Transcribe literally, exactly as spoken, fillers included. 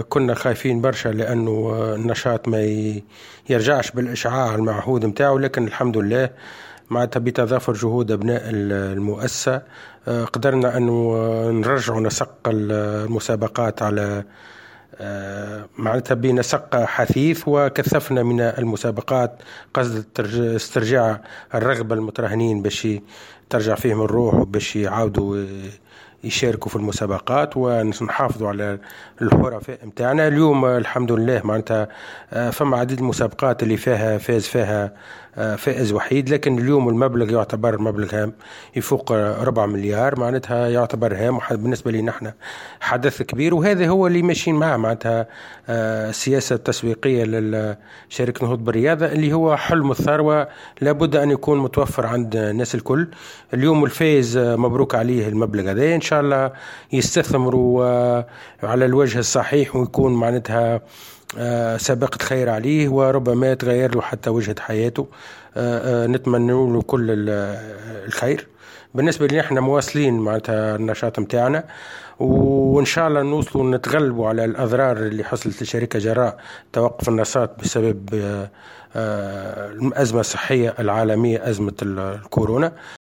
كنا خايفين برشا لأنه النشاط ما يرجعش بالإشعاع المعهود متاعه، لكن الحمد لله معناتها بتضافر جهود أبناء المؤسسة قدرنا أنه نرجع نسق المسابقات على معناتها بنسق حثيث، وكثفنا من المسابقات قصد استرجاع الرغبة المترهنين باش ترجع فيهم الروح وباش يعاودوا يشاركوا في المسابقات ونحافظوا على الحرفاء متاعنا. اليوم الحمد لله معناتها فما عديد المسابقات اللي فيها فاز فيها فائز وحيد، لكن اليوم المبلغ يعتبر مبلغ هام يفوق ربع مليار، معناتها يعتبر هام بالنسبة لنا احنا حدث كبير، وهذا هو اللي ماشيين معه معناتها السياسة التسويقية لشركة نهوض بالرياضة اللي هو حلم الثروة لابد أن يكون متوفر عند الناس الكل. اليوم الفائز مبروك عليه المبلغ هذا، إن شاء الله يستثمروا على الوجه الصحيح ويكون معناتها سابقة خير عليه وربما يتغير له حتى وجهة حياته. نتمنى له كل الخير. بالنسبة لنا احنا مواصلين معناتها النشاط متاعنا، وإن شاء الله نوصلوا نتغلبوا على الأضرار اللي حصلت للشركة جراء توقف النشاط بسبب الأزمة الصحية العالمية، أزمة الكورونا.